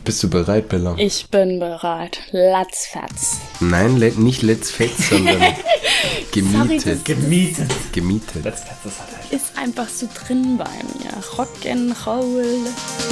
Bist du bereit, Bella? Ich bin bereit. Latzfatz. Nein, nicht Let's Fetz, sondern gemietet. Gemietet. Let's Fetz, das hat halt. Ist einfach so drin bei mir. Rock'n'Roll.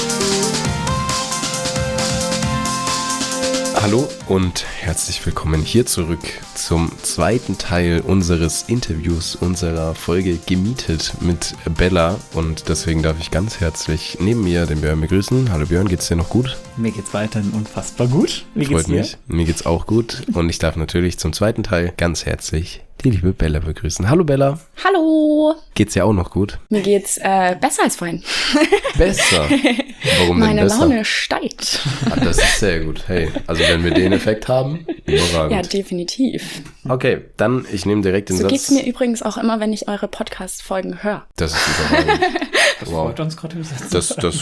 Hallo und herzlich willkommen hier zurück zum zweiten Teil unseres Interviews, unserer Folge Gemietet mit Bella. Und deswegen darf ich ganz herzlich neben mir den Björn begrüßen. Hallo Björn, geht's dir noch gut? Mir geht's weiterhin unfassbar gut. Wie geht's dir? Freut mir? Mich. Mir geht's auch gut. Und ich darf natürlich zum zweiten Teil ganz herzlich die liebe Bella begrüßen. Hallo Bella. Hallo. Geht's dir auch noch gut? Mir geht's besser als vorhin. Besser? Warum denn Meine besser? Laune steigt. Ah, das ist sehr gut. Hey, also wenn wir den Effekt haben, überragend. Ja, definitiv. Okay, dann ich nehme direkt den So Satz. geht's mir übrigens auch immer, wenn ich eure Podcast-Folgen höre. Das ist überragend. Das freut uns gerade im Satz.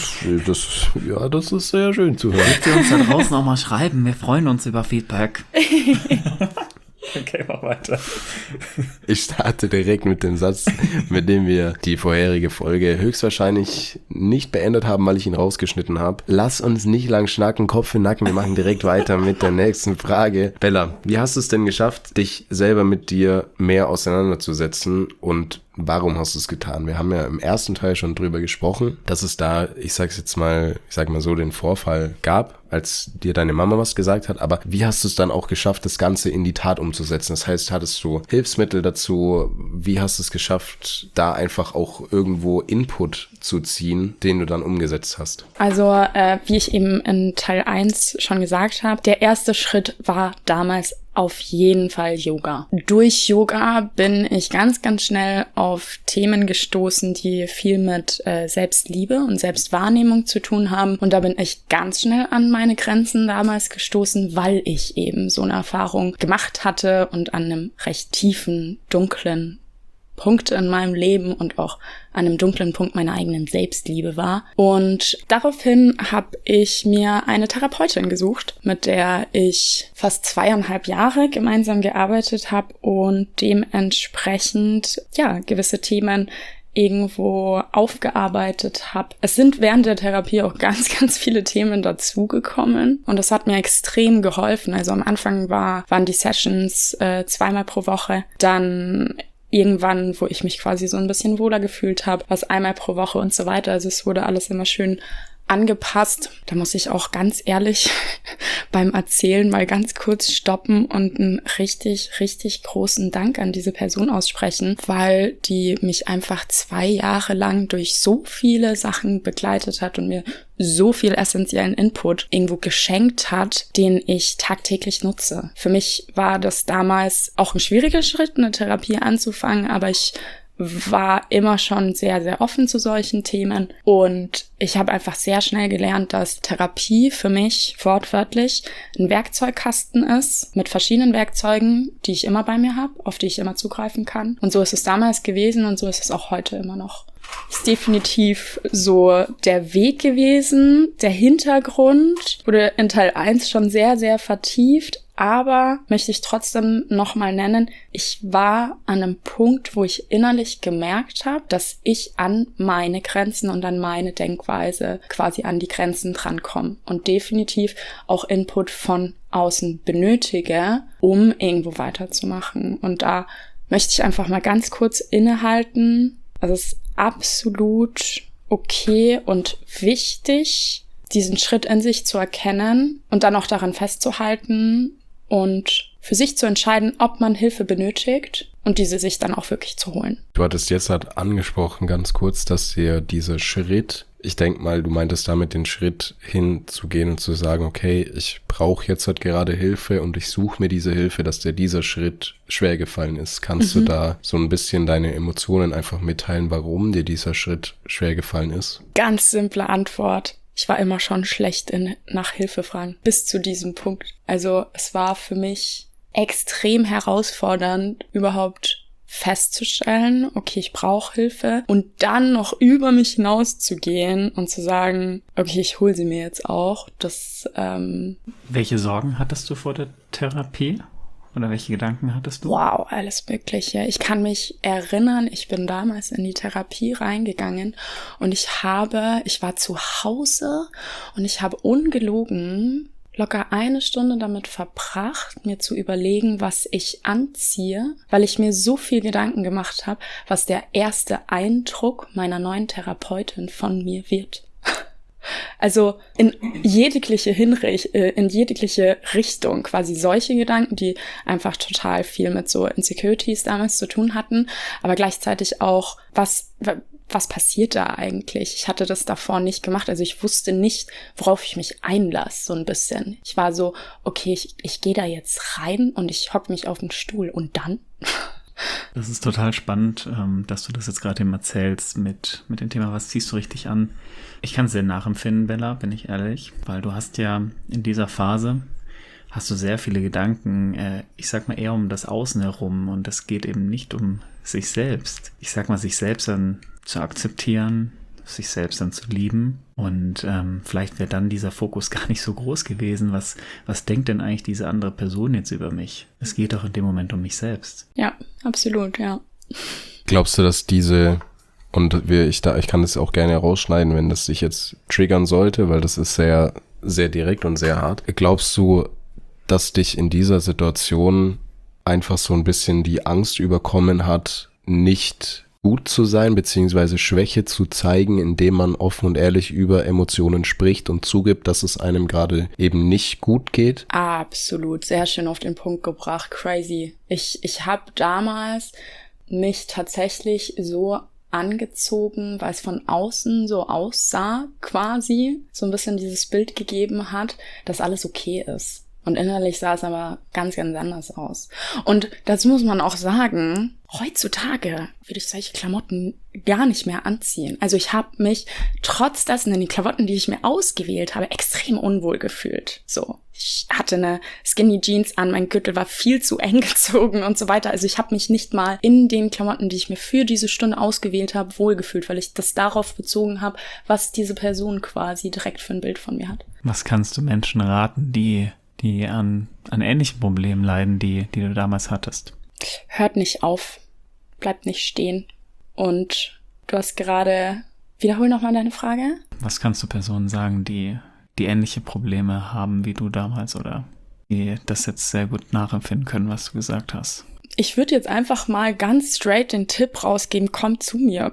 Das ist sehr schön zu hören. Könnt ihr uns da draußen auch mal schreiben? Wir freuen uns über Feedback. Okay, mach weiter. Ich starte direkt mit dem Satz, mit dem wir die vorherige Folge höchstwahrscheinlich nicht beendet haben, weil ich ihn rausgeschnitten habe. Lass uns nicht lang schnacken, Kopf in Nacken. Wir machen direkt weiter mit der nächsten Frage. Bella, wie hast du es denn geschafft, dich selber mit dir mehr auseinanderzusetzen und warum hast du es getan? Wir haben ja im ersten Teil schon drüber gesprochen, dass es da, ich sag mal so, den Vorfall gab, als dir deine Mama was gesagt hat. Aber wie hast du es dann auch geschafft, das Ganze in die Tat umzusetzen? Das heißt, hattest du Hilfsmittel dazu? Wie hast du es geschafft, da einfach auch irgendwo Input zu ziehen, den du dann umgesetzt hast? Also, wie ich eben in Teil 1 schon gesagt habe, der erste Schritt war damals auf jeden Fall Yoga. Durch Yoga bin ich ganz, ganz schnell auf Themen gestoßen, die viel mit Selbstliebe und Selbstwahrnehmung zu tun haben. Und da bin ich ganz schnell an meine Grenzen damals gestoßen, weil ich eben so eine Erfahrung gemacht hatte und an einem recht tiefen, dunklen Punkt in meinem Leben und auch an einem dunklen Punkt meiner eigenen Selbstliebe war. Und daraufhin habe ich mir eine Therapeutin gesucht, mit der ich fast 2,5 Jahre gemeinsam gearbeitet habe und dementsprechend, gewisse Themen irgendwo aufgearbeitet habe. Es sind während der Therapie auch ganz, ganz viele Themen dazugekommen und das hat mir extrem geholfen. Also am Anfang waren die Sessions 2-mal pro Woche, dann irgendwann, wo ich mich quasi so ein bisschen wohler gefühlt habe, was 1-mal pro Woche und so weiter. Also es wurde alles immer schön angepasst. Da muss ich auch ganz ehrlich beim Erzählen mal ganz kurz stoppen und einen richtig, richtig großen Dank an diese Person aussprechen, weil die mich einfach 2 Jahre lang durch so viele Sachen begleitet hat und mir so viel essentiellen Input irgendwo geschenkt hat, den ich tagtäglich nutze. Für mich war das damals auch ein schwieriger Schritt, eine Therapie anzufangen, aber ich war immer schon sehr, sehr offen zu solchen Themen und ich habe einfach sehr schnell gelernt, dass Therapie für mich wortwörtlich ein Werkzeugkasten ist mit verschiedenen Werkzeugen, die ich immer bei mir habe, auf die ich immer zugreifen kann. Und so ist es damals gewesen und so ist es auch heute immer noch. Ist definitiv so der Weg gewesen. Der Hintergrund wurde in Teil 1 schon sehr, sehr vertieft, aber möchte ich trotzdem nochmal nennen, ich war an einem Punkt, wo ich innerlich gemerkt habe, dass ich an meine Grenzen und an meine Denkweise quasi an die Grenzen drankomme und definitiv auch Input von außen benötige, um irgendwo weiterzumachen. Und da möchte ich einfach mal ganz kurz innehalten. Also es ist absolut okay und wichtig, diesen Schritt in sich zu erkennen und dann auch daran festzuhalten und für sich zu entscheiden, ob man Hilfe benötigt und diese sich dann auch wirklich zu holen. Du hattest jetzt halt angesprochen, ganz kurz, dass dir dieser Schritt, ich denke mal, du meintest damit den Schritt hinzugehen und zu sagen, okay, ich brauche jetzt halt gerade Hilfe und ich suche mir diese Hilfe, dass dir dieser Schritt schwer gefallen ist. Kannst du da so ein bisschen deine Emotionen einfach mitteilen, warum dir dieser Schritt schwer gefallen ist? Ganz simple Antwort. Ich war immer schon schlecht nach Hilfe fragen, bis zu diesem Punkt. Also es war für mich extrem herausfordernd, überhaupt festzustellen, okay, ich brauche Hilfe und dann noch über mich hinauszugehen und zu sagen, okay, ich hole sie mir jetzt auch. Welche Sorgen hattest du vor der Therapie? Oder welche Gedanken hattest du? Wow, alles Mögliche. Ich kann mich erinnern, ich bin damals in die Therapie reingegangen und ich war zu Hause und ich habe ungelogen locker 1 Stunde damit verbracht, mir zu überlegen, was ich anziehe, weil ich mir so viel Gedanken gemacht habe, was der erste Eindruck meiner neuen Therapeutin von mir wird. Also in jegliche Richtung, quasi solche Gedanken, die einfach total viel mit so Insecurities damals zu tun hatten, aber gleichzeitig auch, was passiert da eigentlich? Ich hatte das davor nicht gemacht, also ich wusste nicht, worauf ich mich einlasse, so ein bisschen. Ich war so, okay, ich gehe da jetzt rein und ich hocke mich auf den Stuhl und dann? Das ist total spannend, dass du das jetzt gerade eben erzählst mit dem Thema, was ziehst du richtig an? Ich kann es sehr nachempfinden, Bella, bin ich ehrlich, weil du hast ja in dieser Phase, hast du sehr viele Gedanken, ich sag mal eher um das Außen herum und es geht eben nicht um sich selbst. Ich sag mal, sich selbst dann zu akzeptieren, sich selbst dann zu lieben und vielleicht wäre dann dieser Fokus gar nicht so groß gewesen. Was denkt denn eigentlich diese andere Person jetzt über mich? Es geht doch in dem Moment um mich selbst. Ja, absolut, ja. Glaubst du, dass ich kann das auch gerne herausschneiden, wenn das sich jetzt triggern sollte, weil das ist sehr, sehr direkt und sehr hart. Glaubst du, dass dich in dieser Situation einfach so ein bisschen die Angst überkommen hat, nicht gut zu sein, beziehungsweise Schwäche zu zeigen, indem man offen und ehrlich über Emotionen spricht und zugibt, dass es einem gerade eben nicht gut geht? Absolut, sehr schön auf den Punkt gebracht, crazy. Ich habe damals mich tatsächlich so angezogen, weil es von außen so aussah, quasi, so ein bisschen dieses Bild gegeben hat, dass alles okay ist. Und innerlich sah es aber ganz, ganz anders aus. Und dazu muss man auch sagen, heutzutage würde ich solche Klamotten gar nicht mehr anziehen. Also ich habe mich trotz dessen in die Klamotten, die ich mir ausgewählt habe, extrem unwohl gefühlt. So, ich hatte eine Skinny Jeans an, mein Gürtel war viel zu eng gezogen und so weiter. Also ich habe mich nicht mal in den Klamotten, die ich mir für diese Stunde ausgewählt habe, wohlgefühlt, weil ich das darauf bezogen habe, was diese Person quasi direkt für ein Bild von mir hat. Was kannst du Menschen raten, die an ähnlichen Problemen leiden, die du damals hattest? Hört nicht auf, bleibt nicht stehen. Und du hast gerade, wiederhol nochmal deine Frage. Was kannst du Personen sagen, die ähnliche Probleme haben wie du damals oder die das jetzt sehr gut nachempfinden können, was du gesagt hast? Ich würde jetzt einfach mal ganz straight den Tipp rausgeben, kommt zu mir.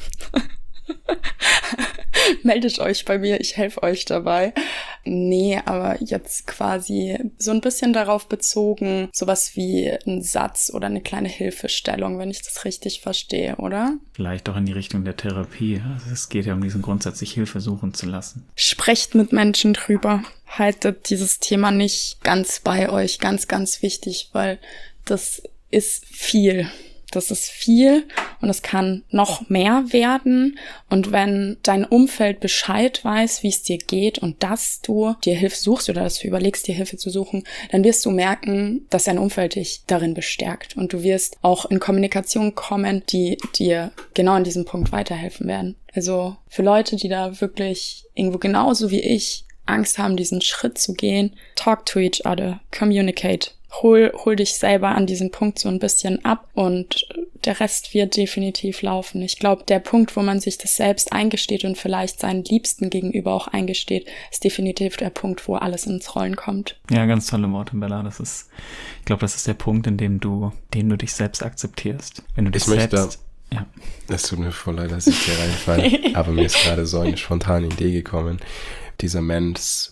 Meldet euch bei mir, ich helfe euch dabei. Nee, aber jetzt quasi so ein bisschen darauf bezogen, sowas wie ein Satz oder eine kleine Hilfestellung, wenn ich das richtig verstehe, oder? Vielleicht auch in die Richtung der Therapie. Also es geht ja um diesen Grundsatz, sich Hilfe suchen zu lassen. Sprecht mit Menschen drüber. Haltet dieses Thema nicht ganz bei euch. Ganz, ganz wichtig, weil das ist viel. Das ist viel und es kann noch mehr werden. Und wenn dein Umfeld Bescheid weiß, wie es dir geht und dass du dir Hilfe suchst oder dass du überlegst, dir Hilfe zu suchen, dann wirst du merken, dass dein Umfeld dich darin bestärkt. Und du wirst auch in Kommunikation kommen, die dir genau an diesem Punkt weiterhelfen werden. Also für Leute, die da wirklich irgendwo genauso wie ich Angst haben, diesen Schritt zu gehen, talk to each other, communicate. Hol dich selber an diesem Punkt so ein bisschen ab und der Rest wird definitiv laufen. Ich glaube, der Punkt, wo man sich das selbst eingesteht und vielleicht seinen Liebsten gegenüber auch eingesteht, ist definitiv der Punkt, wo alles ins Rollen kommt. Ja, ganz tolle Worte, Bella. Ich glaube, das ist der Punkt, in dem du dich selbst akzeptierst. Wenn du dich ja. Es tut mir voll leid, dass ich hier reinfalle, aber mir ist gerade so eine spontane Idee gekommen. Dieser Men's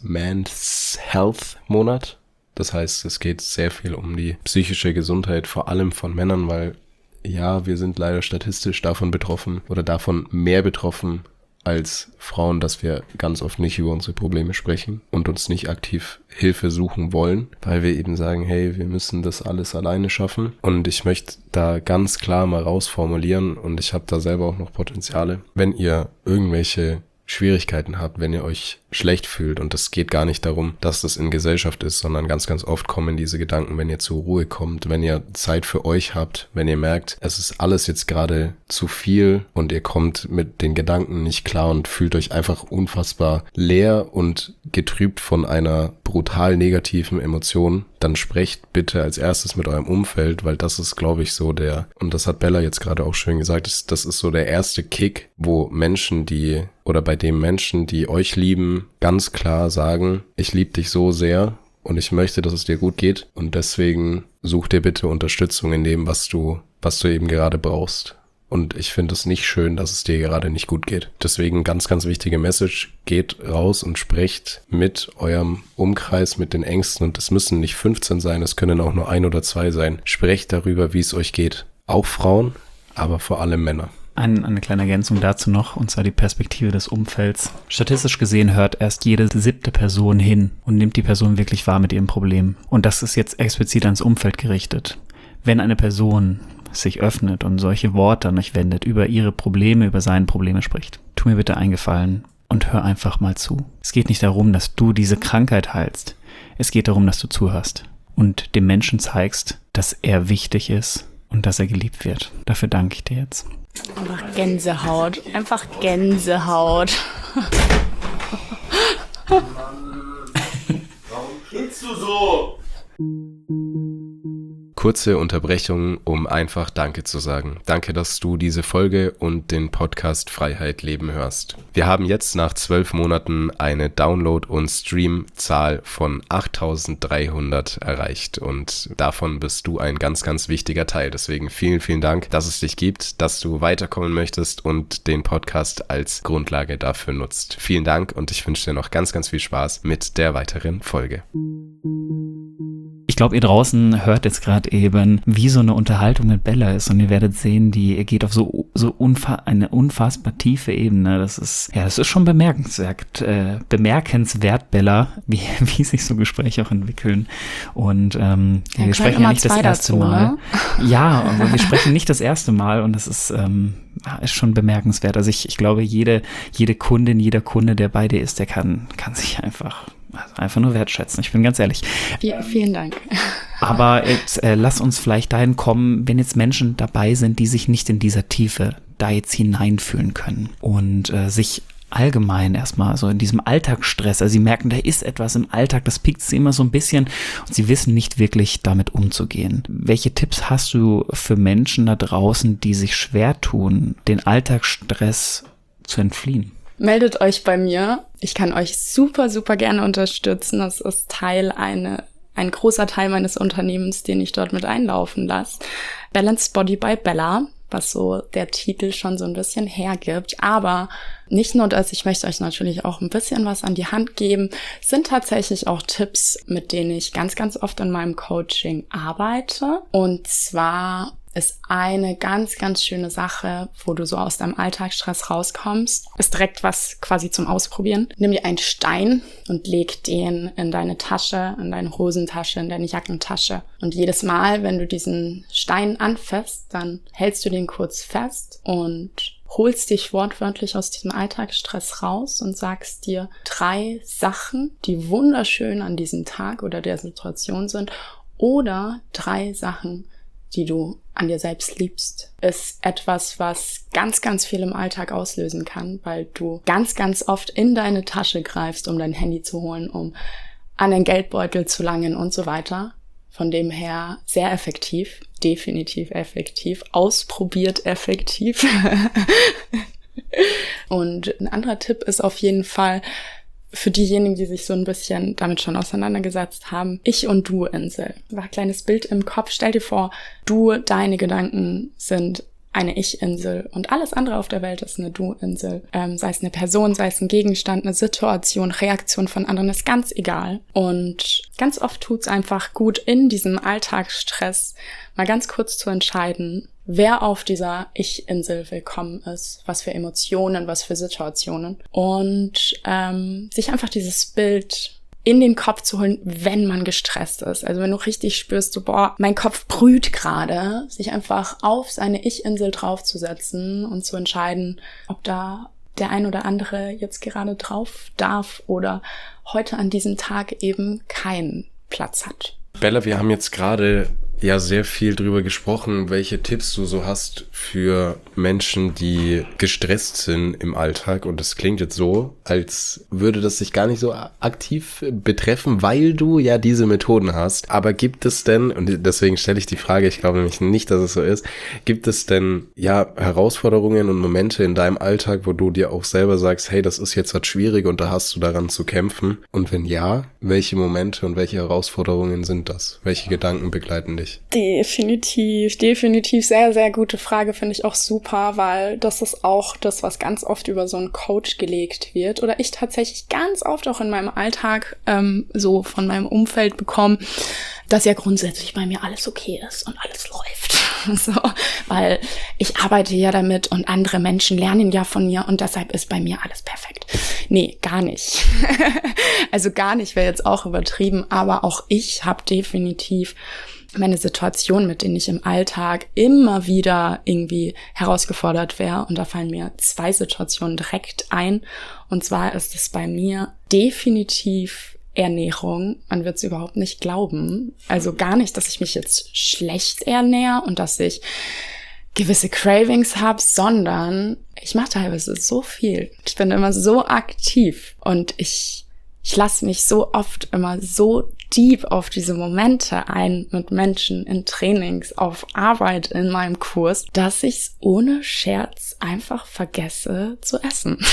Health Monat. Das heißt, es geht sehr viel um die psychische Gesundheit, vor allem von Männern, weil ja, wir sind leider statistisch davon betroffen oder davon mehr betroffen als Frauen, dass wir ganz oft nicht über unsere Probleme sprechen und uns nicht aktiv Hilfe suchen wollen, weil wir eben sagen, hey, wir müssen das alles alleine schaffen. Und ich möchte da ganz klar mal rausformulieren und ich habe da selber auch noch Potenziale. Wenn ihr irgendwelche Schwierigkeiten habt, wenn ihr euch schlecht fühlt und es geht gar nicht darum, dass das in Gesellschaft ist, sondern ganz, ganz oft kommen diese Gedanken, wenn ihr zur Ruhe kommt, wenn ihr Zeit für euch habt, wenn ihr merkt, es ist alles jetzt gerade zu viel und ihr kommt mit den Gedanken nicht klar und fühlt euch einfach unfassbar leer und getrübt von einer brutal negativen Emotion, dann sprecht bitte als erstes mit eurem Umfeld, weil das ist, glaube ich, so und das hat Bella jetzt gerade auch schön gesagt, das ist so der erste Kick, wo bei dem Menschen, die euch lieben, ganz klar sagen, ich liebe dich so sehr und ich möchte, dass es dir gut geht und deswegen such dir bitte Unterstützung in dem, was du eben gerade brauchst. Und ich finde es nicht schön, dass es dir gerade nicht gut geht. Deswegen ganz, ganz wichtige Message. Geht raus und sprecht mit eurem Umkreis, mit den Ängsten. Und es müssen nicht 15 sein, es können auch nur 1 oder 2 sein. Sprecht darüber, wie es euch geht. Auch Frauen, aber vor allem Männer. Eine kleine Ergänzung dazu noch, und zwar die Perspektive des Umfelds. Statistisch gesehen hört erst jede 7. Person hin und nimmt die Person wirklich wahr mit ihrem Problem. Und das ist jetzt explizit ans Umfeld gerichtet. Wenn eine Person sich öffnet und solche Worte an euch wendet, über ihre Probleme, über seine Probleme spricht, tu mir bitte einen Gefallen und hör einfach mal zu. Es geht nicht darum, dass du diese Krankheit heilst. Es geht darum, dass du zuhörst und dem Menschen zeigst, dass er wichtig ist und dass er geliebt wird. Dafür danke ich dir jetzt. Einfach Gänsehaut. Einfach Gänsehaut. Warum gehst du so? Kurze Unterbrechung, um einfach Danke zu sagen. Danke, dass du diese Folge und den Podcast Freiheit Leben hörst. Wir haben jetzt nach 12 Monaten eine Download- und Stream-Zahl von 8.300 erreicht und davon bist du ein ganz, ganz wichtiger Teil. Deswegen vielen, vielen Dank, dass es dich gibt, dass du weiterkommen möchtest und den Podcast als Grundlage dafür nutzt. Vielen Dank und ich wünsche dir noch ganz, ganz viel Spaß mit der weiteren Folge. Ich glaube, ihr draußen hört jetzt gerade eben, wie so eine Unterhaltung mit Bella ist und ihr werdet sehen, die geht auf eine unfassbar tiefe Ebene. Das ist schon bemerkenswert, Bella, wie sich so Gespräche auch entwickeln. Und wir sprechen ja nicht das erste Mal. Ja, aber wir sprechen nicht das erste Mal und das ist schon bemerkenswert. Also ich glaube, jede Kundin, jeder Kunde, der bei dir ist, der kann sich einfach nur wertschätzen. Ich bin ganz ehrlich. Vielen Dank. Aber jetzt lass uns vielleicht dahin kommen, wenn jetzt Menschen dabei sind, die sich nicht in dieser Tiefe da jetzt hineinfühlen können und sich allgemein erstmal so in diesem Alltagsstress, also sie merken, da ist etwas im Alltag, das piekt sie immer so ein bisschen und sie wissen nicht wirklich damit umzugehen. Welche Tipps hast du für Menschen da draußen, die sich schwer tun, den Alltagsstress zu entfliehen? Meldet euch bei mir. Ich kann euch super, super gerne unterstützen. Das ist ein großer Teil meines Unternehmens, den ich dort mit einlaufen lasse. Balanced Body by Bella, was so der Titel schon so ein bisschen hergibt. Aber nicht nur das, ich möchte euch natürlich auch ein bisschen was an die Hand geben, sind tatsächlich auch Tipps, mit denen ich ganz, ganz oft in meinem Coaching arbeite. Und zwar ist eine ganz, ganz schöne Sache, wo du so aus deinem Alltagsstress rauskommst, ist direkt was quasi zum Ausprobieren. Nimm dir einen Stein und leg den in deine Tasche, in deine Hosentasche, in deine Jackentasche. Und jedes Mal, wenn du diesen Stein anfasst, dann hältst du den kurz fest und holst dich wortwörtlich aus diesem Alltagsstress raus und sagst dir 3 Sachen, die wunderschön an diesem Tag oder der Situation sind, oder 3 Sachen, die du an dir selbst liebst, ist etwas, was ganz, ganz viel im Alltag auslösen kann, weil du ganz, ganz oft in deine Tasche greifst, um dein Handy zu holen, um an den Geldbeutel zu langen und so weiter. Von dem her sehr effektiv, definitiv effektiv, ausprobiert effektiv. Und ein anderer Tipp ist auf jeden Fall, für diejenigen, die sich so ein bisschen damit schon auseinandergesetzt haben, Ich- und Du-Insel. Ein kleines Bild im Kopf. Stell dir vor, deine Gedanken sind eine Ich-Insel und alles andere auf der Welt ist eine Du-Insel. Sei es eine Person, sei es ein Gegenstand, eine Situation, Reaktion von anderen, ist ganz egal. Und ganz oft tut's einfach gut, in diesem Alltagsstress mal ganz kurz zu entscheiden, wer auf dieser Ich-Insel willkommen ist, was für Emotionen, was für Situationen und sich einfach dieses Bild in den Kopf zu holen, wenn man gestresst ist. Also wenn du richtig spürst, so, mein Kopf brüht gerade, sich einfach auf seine Ich-Insel draufzusetzen und zu entscheiden, ob da der ein oder andere jetzt gerade drauf darf oder heute an diesem Tag eben keinen Platz hat. Bella, wir haben jetzt gerade ja sehr viel drüber gesprochen, welche Tipps du so hast für Menschen, die gestresst sind im Alltag. Und das klingt jetzt so, als würde das sich gar nicht so aktiv betreffen, weil du ja diese Methoden hast. Aber gibt es denn, und deswegen stelle ich die Frage, ich glaube nämlich nicht, dass es so ist, gibt es denn ja Herausforderungen und Momente in deinem Alltag, wo du dir auch selber sagst, hey, das ist jetzt was schwierig und da hast du daran zu kämpfen? Und wenn ja, welche Momente und welche Herausforderungen sind das? Welche Gedanken begleiten dich? Definitiv sehr, sehr gute Frage, finde ich auch super, weil das ist auch das, was ganz oft über so einen Coach gelegt wird oder ich tatsächlich ganz oft auch in meinem Alltag so von meinem Umfeld bekomme, dass ja grundsätzlich bei mir alles okay ist und alles läuft. So, weil ich arbeite ja damit und andere Menschen lernen ja von mir und deshalb ist bei mir alles perfekt. Nee, gar nicht. Also gar nicht wäre jetzt auch übertrieben, aber auch ich habe definitiv meine Situation, mit denen ich im Alltag immer wieder irgendwie herausgefordert wäre. Und da fallen mir 2 Situationen direkt ein. Und zwar ist es bei mir definitiv Ernährung. Man wird es überhaupt nicht glauben. Also gar nicht, dass ich mich jetzt schlecht ernähre und dass ich gewisse Cravings habe, sondern ich mache teilweise so viel. Ich bin immer so aktiv und ich lasse mich so oft immer so deep auf diese Momente ein mit Menschen in Trainings, auf Arbeit in meinem Kurs, dass ich es ohne Scherz einfach vergesse zu essen.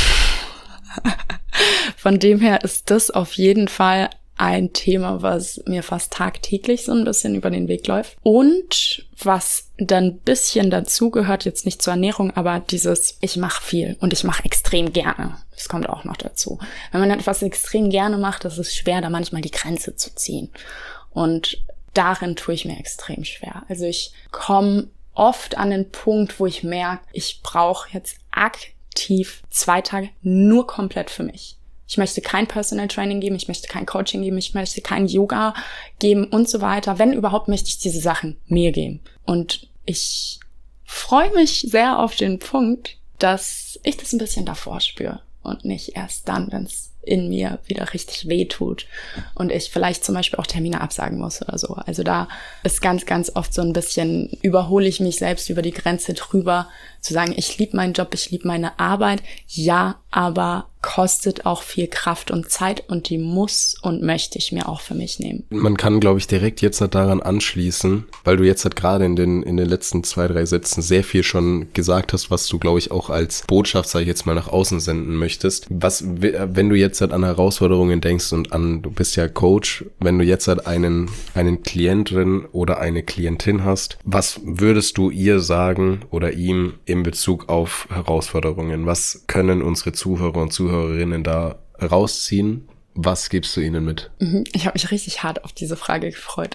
Von dem her ist das auf jeden Fall ein Thema, was mir fast tagtäglich so ein bisschen über den Weg läuft. Und was dann ein bisschen dazugehört, jetzt nicht zur Ernährung, aber dieses, ich mache viel und ich mache extrem gerne. Das kommt auch noch dazu. Wenn man etwas extrem gerne macht, ist es schwer, da manchmal die Grenze zu ziehen. Und darin tue ich mir extrem schwer. Also ich komme oft an den Punkt, wo ich merke, ich brauche jetzt aktiv 2 Tage nur komplett für mich. Ich möchte kein Personal Training geben, ich möchte kein Coaching geben, ich möchte kein Yoga geben und so weiter. Wenn überhaupt, möchte ich diese Sachen mir geben. Und ich freue mich sehr auf den Punkt, dass ich das ein bisschen davor spüre und nicht erst dann, wenn es in mir wieder richtig weh tut und ich vielleicht zum Beispiel auch Termine absagen muss oder so. Also da ist ganz, ganz oft so ein bisschen, überhole ich mich selbst über die Grenze drüber, zu sagen, ich liebe meinen Job, ich liebe meine Arbeit, ja, aber kostet auch viel Kraft und Zeit und die muss und möchte ich mir auch für mich nehmen. Man kann, glaube ich, direkt jetzt daran anschließen, weil du jetzt gerade in den letzten 2, 3 Sätzen sehr viel schon gesagt hast, was du, glaube ich, auch als Botschaft, sag ich jetzt mal, nach außen senden möchtest. Was, wenn du jetzt an Herausforderungen denkst und du bist ja Coach, wenn du jetzt einen Klientin oder eine Klientin hast, was würdest du ihr sagen oder ihm in Bezug auf Herausforderungen? Was können unsere Zuhörer und Zuhörerinnen da rausziehen? Was gibst du ihnen mit? Ich habe mich richtig hart auf diese Frage gefreut.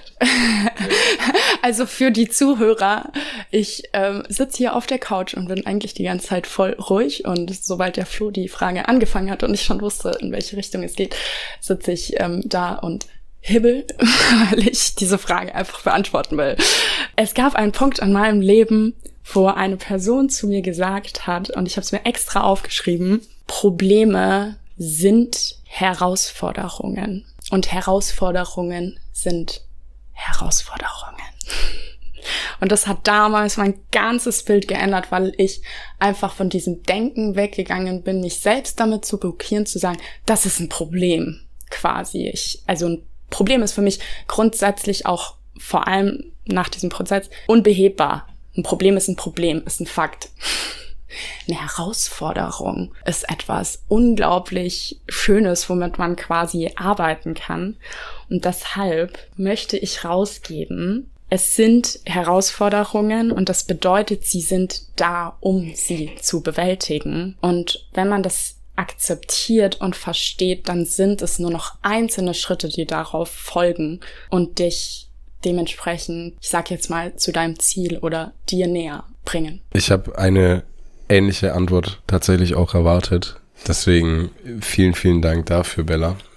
Also für die Zuhörer, ich sitze hier auf der Couch und bin eigentlich die ganze Zeit voll ruhig und sobald der Flo die Frage angefangen hat und ich schon wusste, in welche Richtung es geht, sitze ich da und hibbel, weil ich diese Frage einfach beantworten will. Es gab einen Punkt in meinem Leben, wo eine Person zu mir gesagt hat, und ich habe es mir extra aufgeschrieben, Probleme sind Herausforderungen und Herausforderungen sind Herausforderungen. Und das hat damals mein ganzes Bild geändert, weil ich einfach von diesem Denken weggegangen bin, mich selbst damit zu blockieren, zu sagen, das ist ein Problem quasi. Also ein Problem ist für mich grundsätzlich auch vor allem nach diesem Prozess unbehebbar. Ein Problem, ist ein Fakt. Eine Herausforderung ist etwas unglaublich Schönes, womit man quasi arbeiten kann. Und deshalb möchte ich rausgeben, es sind Herausforderungen und das bedeutet, sie sind da, um sie zu bewältigen. Und wenn man das akzeptiert und versteht, dann sind es nur noch einzelne Schritte, die darauf folgen und dich dementsprechend, ich sag jetzt mal, zu deinem Ziel oder dir näher bringen. Ich habe eine ähnliche Antwort tatsächlich auch erwartet. Deswegen vielen, vielen Dank dafür, Bella.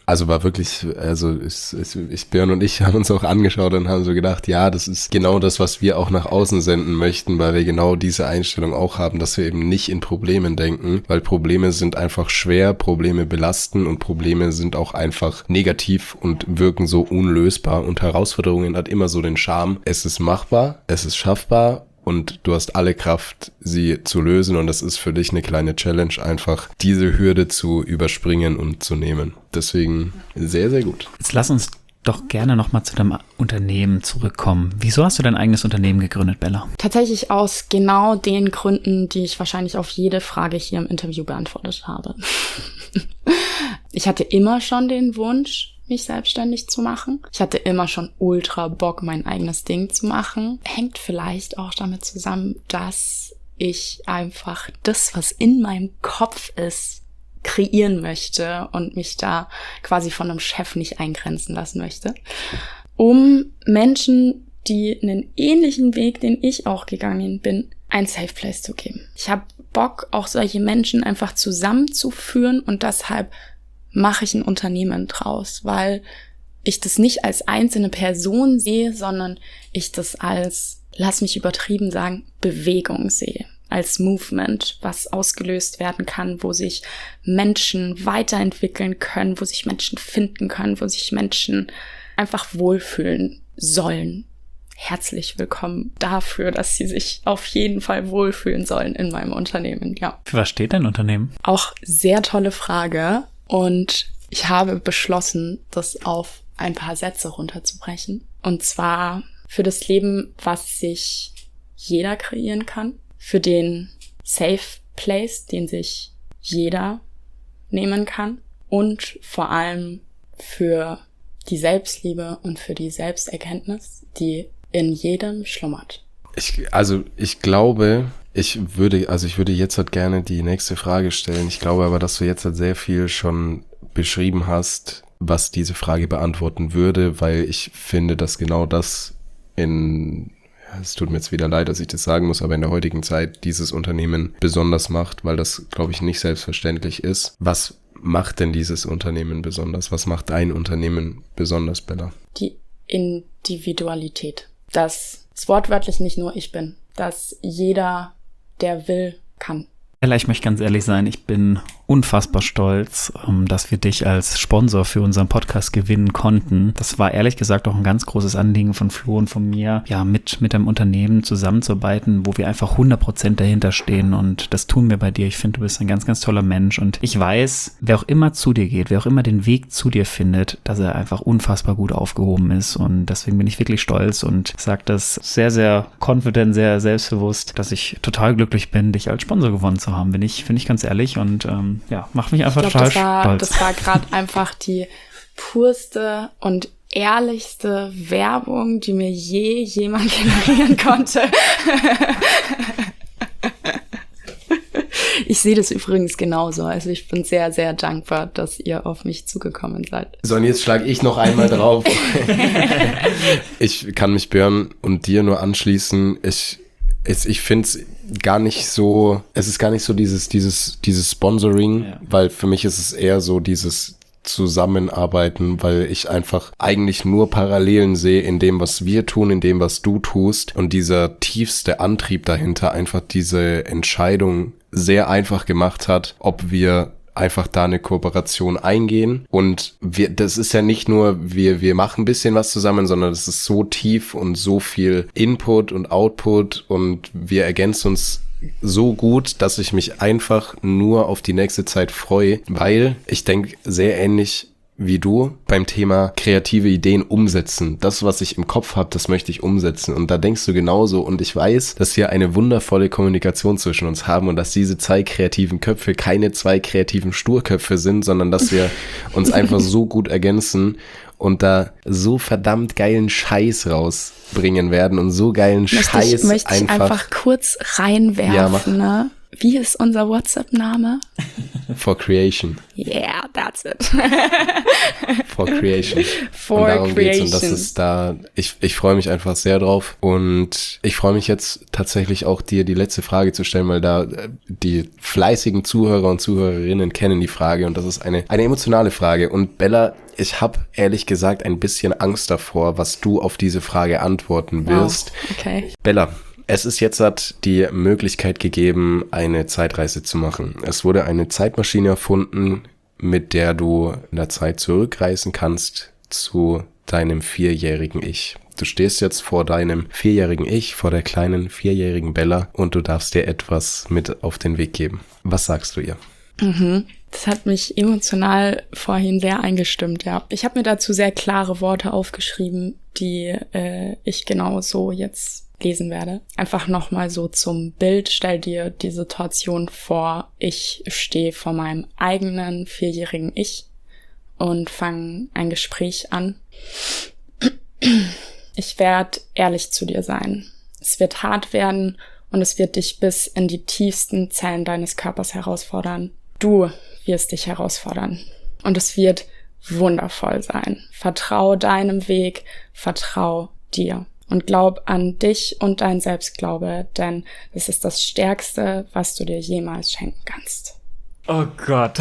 Also war wirklich, Björn und ich haben uns auch angeschaut und haben so gedacht, ja, das ist genau das, was wir auch nach außen senden möchten, weil wir genau diese Einstellung auch haben, dass wir eben nicht in Problemen denken, weil Probleme sind einfach schwer, Probleme belasten und Probleme sind auch einfach negativ und wirken so unlösbar und Herausforderungen hat immer so den Charme, es ist machbar, es ist schaffbar und du hast alle Kraft, sie zu lösen und das ist für dich eine kleine Challenge, einfach diese Hürde zu überspringen und zu nehmen. Deswegen sehr, sehr gut. Jetzt lass uns doch gerne nochmal zu deinem Unternehmen zurückkommen. Wieso hast du dein eigenes Unternehmen gegründet, Bella? Tatsächlich aus genau den Gründen, die ich wahrscheinlich auf jede Frage hier im Interview beantwortet habe. Ich hatte immer schon den Wunsch, mich selbstständig zu machen. Ich hatte immer schon ultra Bock, mein eigenes Ding zu machen. Hängt vielleicht auch damit zusammen, dass ich einfach das, was in meinem Kopf ist, kreieren möchte und mich da quasi von einem Chef nicht eingrenzen lassen möchte. Um Menschen, die einen ähnlichen Weg, den ich auch gegangen bin, ein Safe Place zu geben. Ich habe Bock, auch solche Menschen einfach zusammenzuführen und deshalb mache ich ein Unternehmen draus, weil ich das nicht als einzelne Person sehe, sondern ich das als, lass mich übertrieben sagen, Bewegung sehe. Als Movement, was ausgelöst werden kann, wo sich Menschen weiterentwickeln können, wo sich Menschen finden können, wo sich Menschen einfach wohlfühlen sollen. Herzlich willkommen dafür, dass sie sich auf jeden Fall wohlfühlen sollen in meinem Unternehmen, ja. Für was steht dein Unternehmen? Auch sehr tolle Frage. Und ich habe beschlossen, das auf ein paar Sätze runterzubrechen. Und zwar für das Leben, was sich jeder kreieren kann. Für den Safe Place, den sich jeder nehmen kann. Und vor allem für die Selbstliebe und für die Selbsterkenntnis, die in jedem schlummert. Ich glaube, ich würde jetzt halt gerne die nächste Frage stellen. Ich glaube aber, dass du jetzt halt sehr viel schon beschrieben hast, was diese Frage beantworten würde, weil ich finde, dass genau das es tut mir jetzt wieder leid, dass ich das sagen muss, aber in der heutigen Zeit dieses Unternehmen besonders macht, weil das, glaube ich, nicht selbstverständlich ist. Was macht denn dieses Unternehmen besonders? Was macht dein Unternehmen besonders, Bella? Die Individualität. Dass es wortwörtlich nicht nur ich bin. Dass jeder, der will, kann. Bella, ich möchte ganz ehrlich sein, ich bin unfassbar stolz, dass wir dich als Sponsor für unseren Podcast gewinnen konnten. Das war ehrlich gesagt auch ein ganz großes Anliegen von Flo und von mir, ja, mit einem Unternehmen zusammenzuarbeiten, wo wir einfach 100% dahinter stehen und das tun wir bei dir. Ich finde, du bist ein ganz, ganz toller Mensch und ich weiß, wer auch immer zu dir geht, wer auch immer den Weg zu dir findet, dass er einfach unfassbar gut aufgehoben ist und deswegen bin ich wirklich stolz und sage das sehr, sehr confident, sehr selbstbewusst, dass ich total glücklich bin, dich als Sponsor gewonnen zu haben, finde ich ganz ehrlich und macht mich einfach total stolz. Das war gerade einfach die purste und ehrlichste Werbung, die mir je jemand generieren konnte. Ich sehe das übrigens genauso. Also ich bin sehr, sehr dankbar, dass ihr auf mich zugekommen seid. So, und jetzt schlage ich noch einmal drauf. Ich kann mich Björn und dir nur anschließen. Ich finde es gar nicht so dieses Sponsoring, ja. Weil für mich ist es eher so dieses Zusammenarbeiten, weil ich einfach eigentlich nur Parallelen sehe in dem, was wir tun, in dem, was du tust und dieser tiefste Antrieb dahinter einfach diese Entscheidung sehr einfach gemacht hat, ob wir einfach da eine Kooperation eingehen und das ist ja nicht nur, wir machen ein bisschen was zusammen, sondern das ist so tief und so viel Input und Output und wir ergänzen uns so gut, dass ich mich einfach nur auf die nächste Zeit freue, weil ich denke sehr ähnlich wie du beim Thema kreative Ideen umsetzen. Das, was ich im Kopf habe, das möchte ich umsetzen. Und da denkst du genauso. Und ich weiß, dass wir eine wundervolle Kommunikation zwischen uns haben und dass diese 2 kreativen Köpfe keine 2 kreativen Sturköpfe sind, sondern dass wir uns einfach so gut ergänzen und da so verdammt geilen Scheiß rausbringen werden und so geilen Scheiß möchte ich einfach kurz reinwerfen, ja, ne? Wie ist unser WhatsApp-Name? For Creation. Yeah, that's it. For Creation. For und darum Creation. geht's. Und das ist da, ich freue mich einfach sehr drauf. Und ich freue mich jetzt tatsächlich auch, dir die letzte Frage zu stellen, weil da die fleißigen Zuhörer und Zuhörerinnen kennen die Frage. Und das ist eine emotionale Frage. Und Bella, ich habe ehrlich gesagt ein bisschen Angst davor, was du auf diese Frage antworten wirst. Wow. Okay. Bella, es ist jetzt die Möglichkeit gegeben, eine Zeitreise zu machen. Es wurde eine Zeitmaschine erfunden, mit der du in der Zeit zurückreisen kannst zu deinem 4-jährigen Ich. Du stehst jetzt vor deinem 4-jährigen Ich, vor der kleinen 4-jährigen Bella und du darfst dir etwas mit auf den Weg geben. Was sagst du ihr? Das hat mich emotional vorhin sehr eingestimmt, ja. Ich habe mir dazu sehr klare Worte aufgeschrieben, die ich genau so jetzt lesen werde. Einfach nochmal so zum Bild. Stell dir die Situation vor, ich stehe vor meinem eigenen 4-jährigen Ich und fange ein Gespräch an. Ich werde ehrlich zu dir sein. Es wird hart werden und es wird dich bis in die tiefsten Zellen deines Körpers herausfordern. Du wirst dich herausfordern. Und es wird wundervoll sein. Vertrau deinem Weg, vertrau dir. Und glaub an dich und dein Selbstglaube, denn es ist das Stärkste, was du dir jemals schenken kannst. Oh Gott.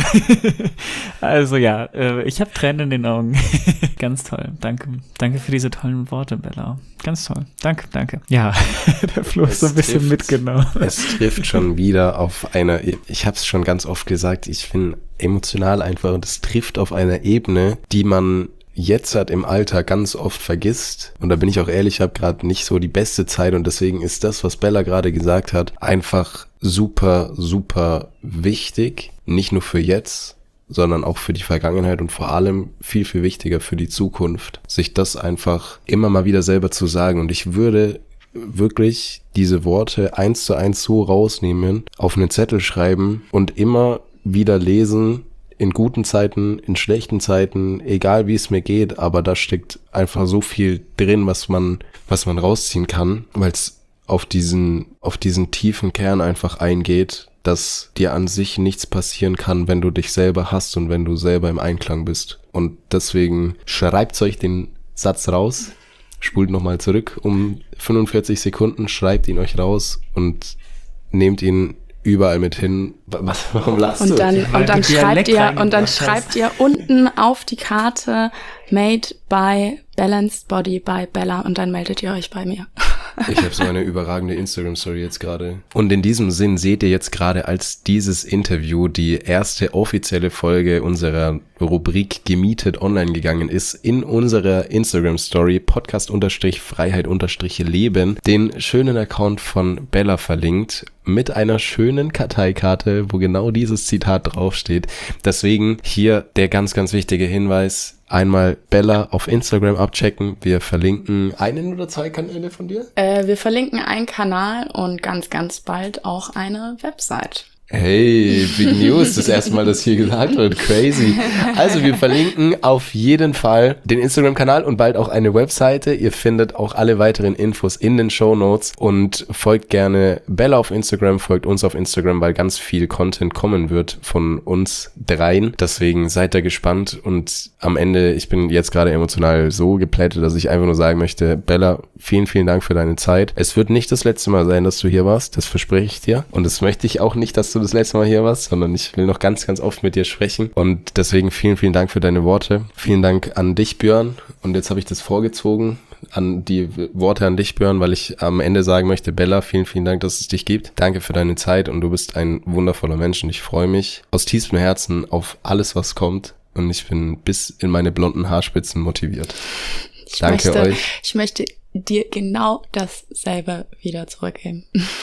Also ja, ich habe Tränen in den Augen. Ganz toll. Danke. Danke für diese tollen Worte, Bella. Ganz toll. Danke. Ja, der Flo ist so ein bisschen mitgenommen. Es trifft schon wieder auf einer, ich habe es schon ganz oft gesagt, ich bin emotional einfach und es trifft auf einer Ebene, die man jetzt halt im Alter ganz oft vergisst. Und da bin ich auch ehrlich, ich habe gerade nicht so die beste Zeit und deswegen ist das, was Bella gerade gesagt hat, einfach super, super wichtig. Nicht nur für jetzt, sondern auch für die Vergangenheit und vor allem viel, viel wichtiger für die Zukunft. Sich das einfach immer mal wieder selber zu sagen. Und ich würde wirklich diese Worte 1:1 so rausnehmen, auf einen Zettel schreiben und immer wieder lesen, in guten Zeiten, in schlechten Zeiten, egal wie es mir geht, aber da steckt einfach so viel drin, was man rausziehen kann, weil es auf diesen tiefen Kern einfach eingeht, dass dir an sich nichts passieren kann, wenn du dich selber hast und wenn du selber im Einklang bist. Und deswegen schreibt euch den Satz raus, spult nochmal zurück um 45 Sekunden, schreibt ihn euch raus und nehmt ihn überall mit hin. Warum lachst du? Und dann schreibt ihr unten auf die Karte Made by Balanced Body by Bella und dann meldet ihr euch bei mir. Ich habe so eine überragende Instagram-Story jetzt gerade. Und in diesem Sinn seht ihr jetzt gerade als dieses Interview die erste offizielle Folge unserer Rubrik Gemietet online gegangen ist, in unserer Instagram-Story Podcast_Freiheit_Leben, den schönen Account von Bella verlinkt, mit einer schönen Karteikarte, wo genau dieses Zitat draufsteht. Deswegen hier der ganz, ganz wichtige Hinweis. Einmal Bella auf Instagram abchecken. Wir verlinken einen oder 2 Kanäle von dir? Wir verlinken einen Kanal und ganz, ganz bald auch eine Website. Hey, Big News, das erste Mal, dass hier gesagt wird. Crazy. Also wir verlinken auf jeden Fall den Instagram-Kanal und bald auch eine Webseite. Ihr findet auch alle weiteren Infos in den Shownotes und folgt gerne Bella auf Instagram, folgt uns auf Instagram, weil ganz viel Content kommen wird von uns dreien. Deswegen seid da gespannt und am Ende, ich bin jetzt gerade emotional so geplättet, dass ich einfach nur sagen möchte, Bella, vielen, vielen Dank für deine Zeit. Es wird nicht das letzte Mal sein, dass du hier warst, das verspreche ich dir. Und das möchte ich auch nicht, dass du das letzte Mal hier warst, sondern ich will noch ganz, ganz oft mit dir sprechen. Und deswegen vielen, vielen Dank für deine Worte. Vielen Dank an dich, Björn. Und jetzt habe ich das vorgezogen, an die Worte an dich, Björn, weil ich am Ende sagen möchte, Bella, vielen, vielen Dank, dass es dich gibt. Danke für deine Zeit und du bist ein wundervoller Mensch und ich freue mich aus tiefstem Herzen auf alles, was kommt. Und ich bin bis in meine blonden Haarspitzen motiviert. Danke euch. Ich möchte dir genau dasselbe wieder zurückgeben.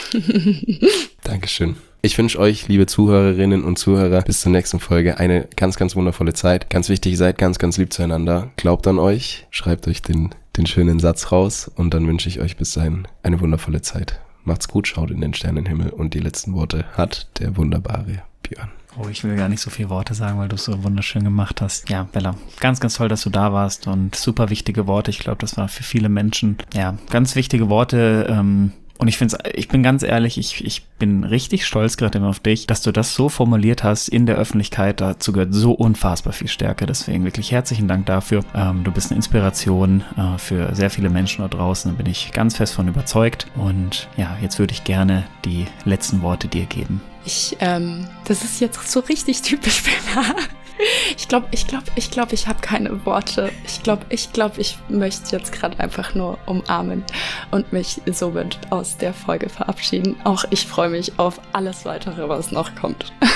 Dankeschön. Ich wünsche euch, liebe Zuhörerinnen und Zuhörer, bis zur nächsten Folge eine ganz, ganz wundervolle Zeit. Ganz wichtig, seid ganz, ganz lieb zueinander. Glaubt an euch, schreibt euch den schönen Satz raus und dann wünsche ich euch bis dahin eine wundervolle Zeit. Macht's gut, schaut in den Sternenhimmel und die letzten Worte hat der wunderbare Björn. Oh, ich will gar nicht so viele Worte sagen, weil du es so wunderschön gemacht hast. Ja, Bella, ganz, ganz toll, dass du da warst und super wichtige Worte. Ich glaube, das war für viele Menschen, ja, ganz wichtige Worte, Und ich bin ganz ehrlich, ich bin richtig stolz gerade immer auf dich, dass du das so formuliert hast in der Öffentlichkeit. Dazu gehört so unfassbar viel Stärke. Deswegen wirklich herzlichen Dank dafür. Du bist eine Inspiration für sehr viele Menschen da draußen. Da bin ich ganz fest von überzeugt. Und ja, jetzt würde ich gerne die letzten Worte dir geben. Das ist jetzt so richtig typisch Bella. Ich glaube, ich habe keine Worte. Ich glaube, ich möchte jetzt gerade einfach nur umarmen und mich somit aus der Folge verabschieden. Auch ich freue mich auf alles weitere, was noch kommt.